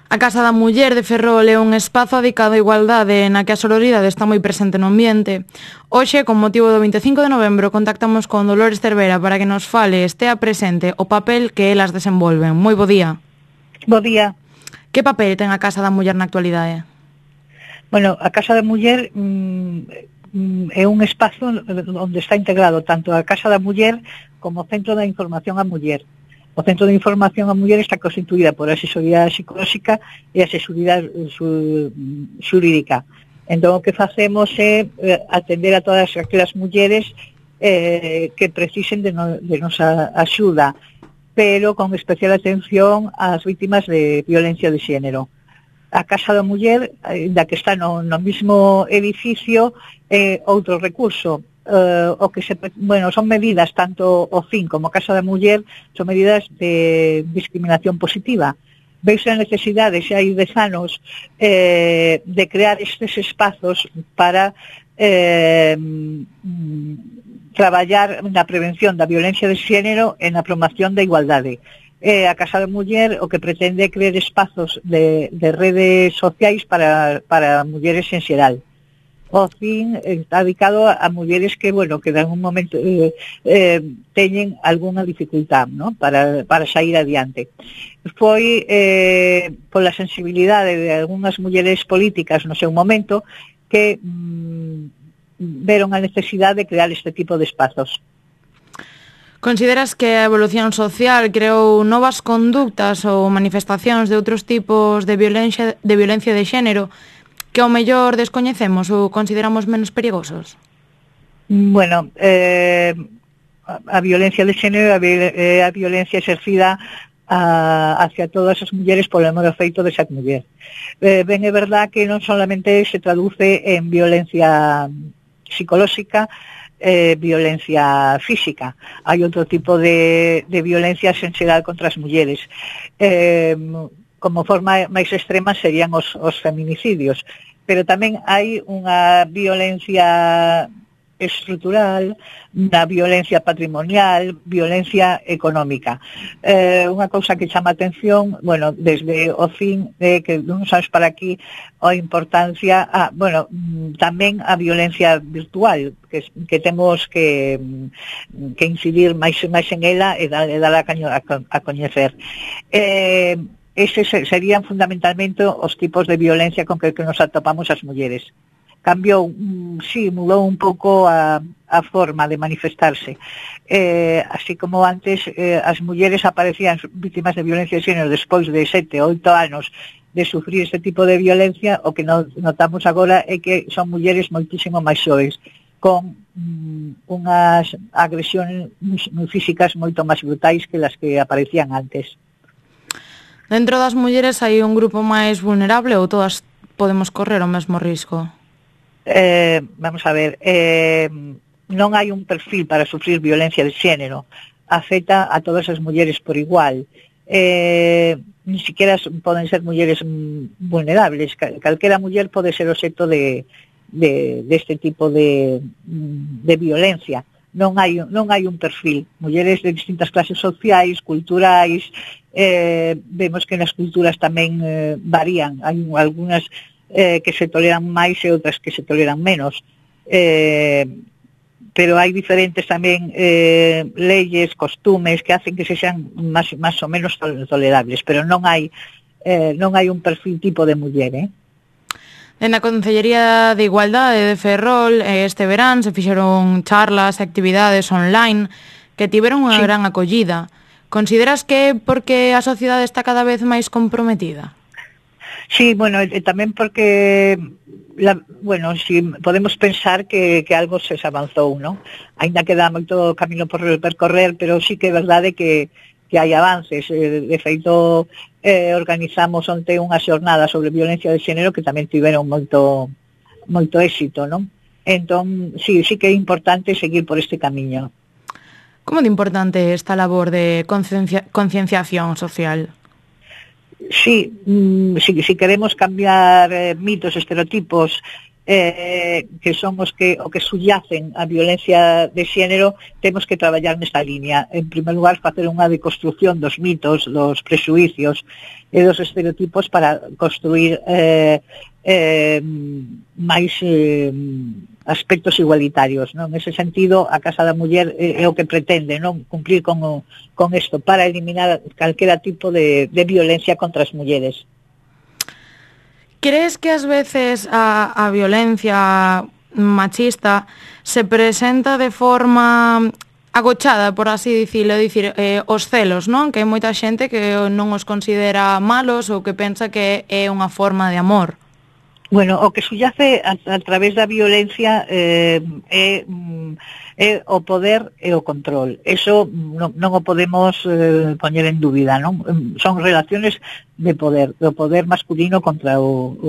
A Casa da Muller de Ferrol é un espazo dedicado á igualdade na que a sororidade está moi presente no ambiente. Hoxe, con motivo do 25 de novembro, contactamos con Dolores Cervera para que nos fale, estea presente, o papel que elas desenvolven. Moi bo día. Bo día. Que papel ten a Casa da Muller na actualidade? Bueno, a Casa da Muller é un espazo onde está integrado tanto a Casa da Muller como o Centro da Información á Muller. O Centro de Información á Muller está constituída por a asesoría psicolóxica e a asesoría xurídica. Entón, o que facemos é atender a todas aquelas mulleres que precisen de nosa axuda, pero con especial atención ás vítimas de violencia de xénero. A Casa da Muller, da que está no mismo edificio, é outro recurso. O que son medidas tanto o FIN como a Casa da Muller, son medidas de discriminación positiva. Veise a necesidade, xa hai 10 anos, de crear estes espazos para traballar na prevención da violencia de xénero e na promoción da igualdade. A Casa da Muller o que pretende é crear espazos de redes sociais para mulleres en xeral. O FIN está dedicado a mulleres que, que en algún momento teñen algunha dificultad, ¿no?, para sair adiante. Foi pola sensibilidade de algunhas mulleres políticas no seu momento que veron a necesidade de crear este tipo de espazos. Consideras que a evolución social creou novas conductas ou manifestacións de outros tipos de violencia de xénero que ao mellor descoñecemos ou consideramos menos perigosos? Bueno, a violencia de xénero é a violencia exercida hacia todas as mulleres polo mero feito de ser muller. Ben, é verdad que non solamente se traduce en violencia psicolóxica, violencia física. Hai outro tipo de violencias en xeral contra as mulleres. Como forma máis extrema serían os feminicidios, pero tamén hai unha violencia estrutural, unha violencia patrimonial, violencia económica. Unha cousa que chama a atención, desde o FIN, que non sabes para aquí a importancia, tamén a violencia virtual, que temos que incidir máis en ela e dala a coñecer. Eses serían fundamentalmente os tipos de violencia con que nos atopamos as mulleres. Cambiou, mudou un pouco a forma de manifestarse. Así como antes as mulleres aparecían vítimas de violencia de xénero despois de 7 ou 8 anos de sufrir este tipo de violencia, o que notamos agora é que son mulleres moitísimo máis xoves, con unhas agresións físicas moito máis brutais que las que aparecían antes. Dentro das mulleres hai un grupo máis vulnerable ou todas podemos correr o mesmo risco? Vamos a ver, non hai un perfil para sufrir violencia de xénero. Afecta a todas as mulleres por igual. Ni siquiera poden ser mulleres vulnerables. Calquera muller pode ser obxecto de este tipo de violencia. Non hai un perfil. Mulleres de distintas clases sociais, culturais, vemos que nas culturas tamén varían. Hai algunhas que se toleran máis e outras que se toleran menos. Pero hai diferentes tamén leyes, costumes que hacen que se sean máis ou menos tolerables, pero non hai un perfil tipo de muller, Na Concellería de Igualdade de Ferrol este verán se fixeron charlas e actividades online que tiveron unha gran acollida. Consideras que porque a sociedade está cada vez máis comprometida? Sí, tamén porque podemos pensar que algo se avanzou, non? Ainda queda moito camino por percorrer, pero sí que é verdade que hai avances. De feito, organizamos onte unha xornada sobre violencia de xénero que tamén tiveron moito éxito, non? Entón, sí que é importante seguir por este camiño. Como de importante esta labor de concienciación social? Sí, si queremos cambiar mitos, estereotipos que son o que subyacen a violencia de xénero, temos que traballar nesta línea. En primer lugar, facer unha deconstrucción dos mitos, dos prexuicios e dos estereotipos para construir máis aspectos igualitarios, non? En ese sentido, a Casa da Muller é o que pretende, non? Cumplir con isto para eliminar calquera tipo de violencia contra as mulleres. Crees que ás veces a violencia machista se presenta de forma agochada, por así dicilo, dicir, os celos, non? Que hai moita xente que non os considera malos ou que pensa que é unha forma de amor. Bueno, o que subyace a través da violencia é o poder e o control. Eso non o podemos poñer en dúbida, non? Son relaciones de poder, do poder masculino contra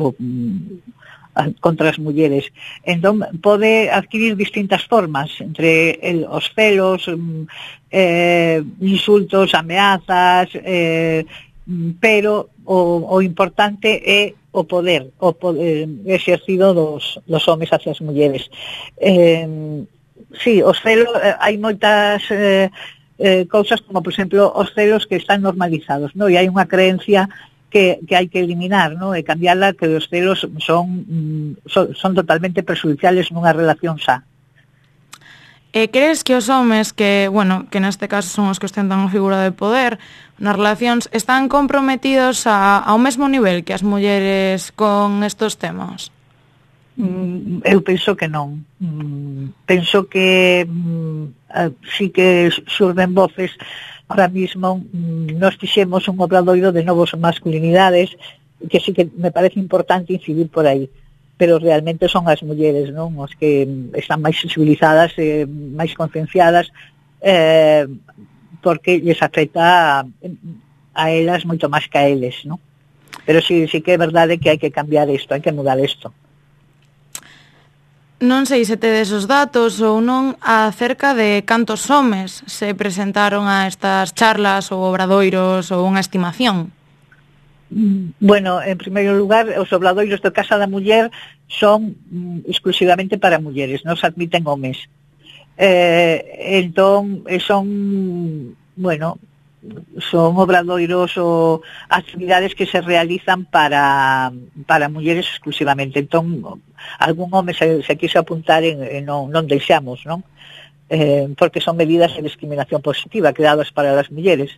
contra as mulleres. Entón, pode adquirir distintas formas, entre os celos, insultos, ameazas, pero o importante é o poder exercido dos homes hacia as mulleres. Sí, os celos, hai moitas cousas como, por exemplo, os celos que están normalizados, non? E hai unha creencia que hai que eliminar, non? E cambiarla, que os celos son totalmente perxudiciales nunha relación xa. Crees que os homes que, bueno, que neste caso son os que ostentan a figura de poder nas relacións, están comprometidos ao mesmo nivel que as mulleres con estes temas? Eu penso que non. Penso que sí que xurden voces. Ahora mismo nos fixemos un obradoiro de novas masculinidades, que sí que me parece importante incidir por aí, pero realmente son as mulleres, non? Os que están máis sensibilizadas, máis concienciadas, porque lles afecta a elas moito máis que a eles, non? Pero sí que é verdade que hai que cambiar isto, hai que mudar isto. Non sei se tedes os datos ou non acerca de cantos homes se presentaron a estas charlas ou obradoiros ou unha estimación. Bueno, en primeiro lugar, os obradoiros de Casa da Muller son exclusivamente para mulleres, non se admiten homes. Entón, son obradoiros ou actividades que se realizan para mulleres exclusivamente. Entón, algún home se quiso apuntar e non deixamos, non? Porque son medidas de discriminación positiva creadas para as mulleres.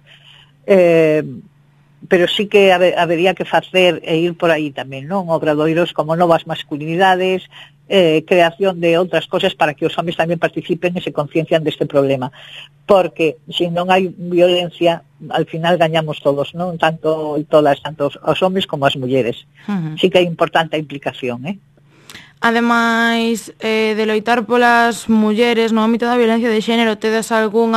Pero sí que habería que facer e ir por aí tamén, non? Obradoiros como novas masculinidades, creación de outras cosas para que os homes tamén participen e se conciencian deste problema. Porque se non hai violencia, al final gañamos todos, non? Tanto os homes como as mulleres. Sí que é importante a implicación, Ademais de loitar polas mulleres no ámbito da violencia de xénero, tedes algún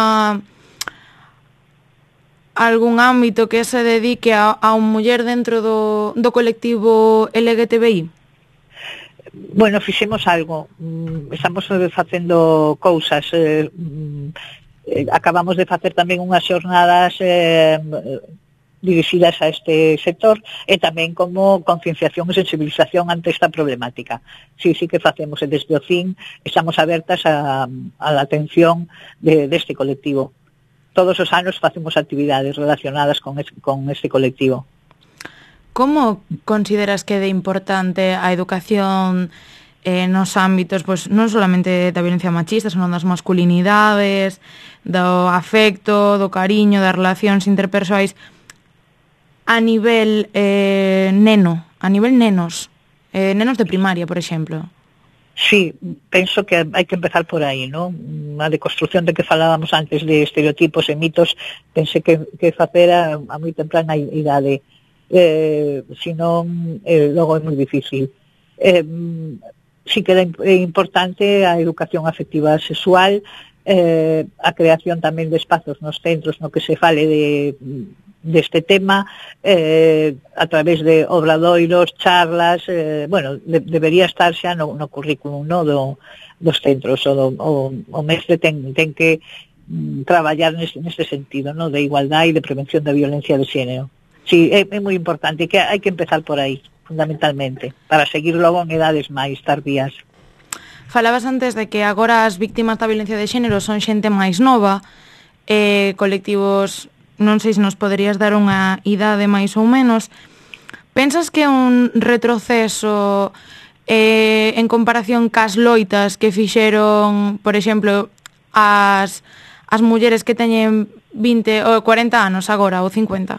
ámbito que se dedique a unha muller dentro do colectivo LGTBI? Bueno, fixemos algo. Estamos facendo cousas. Acabamos de facer tamén unhas xornadas dirixidas a este sector e tamén como concienciación e sensibilización ante esta problemática. Sí que facemos, e desde o CIN estamos abertas a la atención deste colectivo. Todos os anos facemos actividades relacionadas con este colectivo. Como consideras que é importante a educación nos ámbitos, pois, non solamente da violencia machista, senón das masculinidades, do afecto, do cariño, das relacións interpersoais, a nivel nenos, nenos de primaria, por exemplo? Sí, penso que hai que empezar por aí, non? A deconstrucción de que falábamos antes de estereotipos e mitos, pensei que facer a moi temprana idade. Senón, logo é moi difícil. Sí que é importante a educación afectiva sexual, a creación tamén de espazos nos centros no que se fale deste tema, a través de obradoiros, charlas, debería estar xa no currículum, no, dos centros. O mestre ten que traballar neste sentido, no, de igualdade e de prevención da violencia de xénero. Sí, é moi importante, que hai que empezar por aí. fundamentalmente, para seguir logo en edades máis tardías. Falabas antes de que agora as víctimas da violencia de xénero son xente máis nova, colectivos, non sei se nos poderías dar unha idade máis ou menos. Pensas que é un retroceso en comparación cas loitas que fixeron, por exemplo, as mulleres que teñen 20 ou 40 anos agora, ou 50?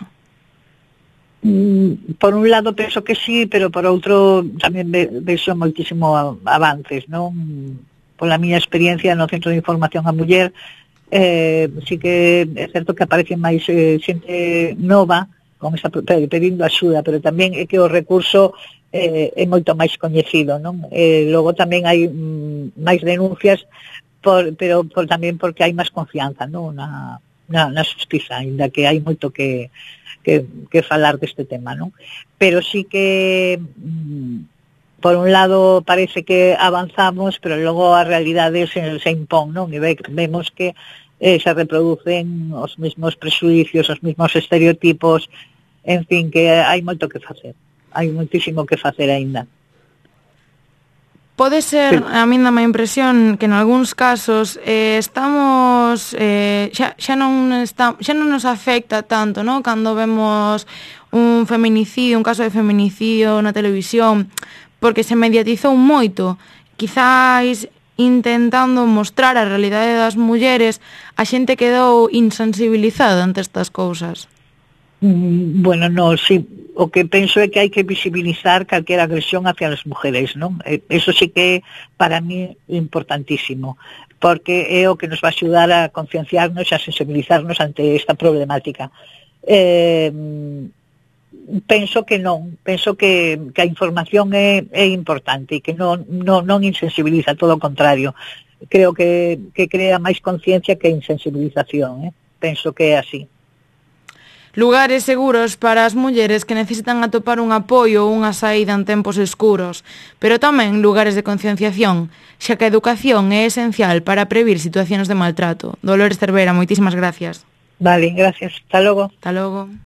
Por un lado penso que sí, pero por outro tamén vexo moitísimo avances, non? Pola miña experiencia no Centro de Información á Muller, sí que é certo que aparece máis xente nova con esa pedindo axuda, pero tamén é que o recurso é moito máis coñecido, non? Logo tamén hai máis denuncias, pero tamén porque hai máis confianza, non? Na xustiza, ainda que hai moito que falar deste tema, non? Pero sí que por un lado parece que avanzamos, pero logo a realidade se impón, non? E vemos que se reproducen os mesmos prejuicios, os mesmos estereotipos, en fin, que hai moito que facer. Hai moitísimo que facer aínda. Pode ser, a min dame a impresión que en algúns casos estamos xa non nos afecta tanto, ¿no? Cando vemos un feminicidio, un caso de feminicidio na televisión, porque se mediatizou moito. Quizáis intentando mostrar a realidade das mulleres, a xente quedou insensibilizada ante estas cousas. Bueno, no, sí, o que penso é que hai que visibilizar calquera agresión hacia as mujeres, non? Eso sí que para mí é importantísimo, porque é o que nos va a axudar a concienciarnos e a sensibilizarnos ante esta problemática. Penso que non, penso que a información é importante e que non insensibiliza, todo o contrario. Creo que crea máis conciencia que insensibilización, penso que é así. Lugares seguros para as mulleres que necesitan atopar un apoio ou unha saída en tempos escuros, pero tamén lugares de concienciación, xa que a educación é esencial para previr situacións de maltrato. Dolores Cervera, moitísimas gracias. Vale, gracias. Hasta logo. Hasta logo.